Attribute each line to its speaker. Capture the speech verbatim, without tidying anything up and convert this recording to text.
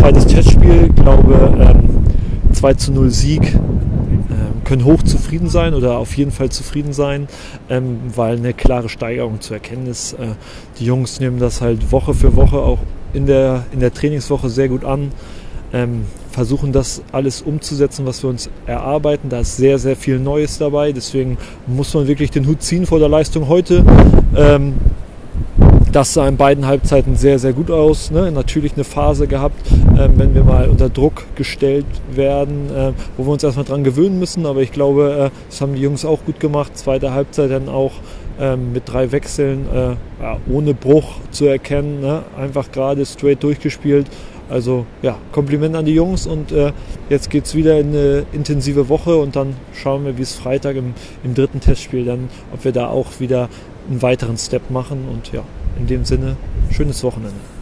Speaker 1: zweites Testspiel, glaube ähm, zwei zu null Sieg. Können hoch zufrieden sein oder auf jeden Fall zufrieden sein, ähm, weil eine klare Steigerung zu erkennen ist. Äh, die Jungs nehmen das halt Woche für Woche auch in der, in der Trainingswoche sehr gut an, ähm, versuchen das alles umzusetzen, was wir uns erarbeiten. Da ist sehr, sehr viel Neues dabei, deswegen muss man wirklich den Hut ziehen vor der Leistung heute. Ähm, Das sah in beiden Halbzeiten sehr, sehr gut aus. Ne? Natürlich eine Phase gehabt, ähm, wenn wir mal unter Druck gestellt werden, äh, wo wir uns erstmal dran gewöhnen müssen. Aber ich glaube, äh, das haben die Jungs auch gut gemacht. Zweite Halbzeit dann auch ähm, mit drei Wechseln, äh, ja, ohne Bruch zu erkennen. Ne? Einfach gerade straight durchgespielt. Also ja, Kompliment an die Jungs und äh, jetzt geht es wieder in eine intensive Woche und dann schauen wir, wie es Freitag im, im dritten Testspiel dann, ob wir da auch wieder einen weiteren Step machen und ja, in dem Sinne, schönes Wochenende.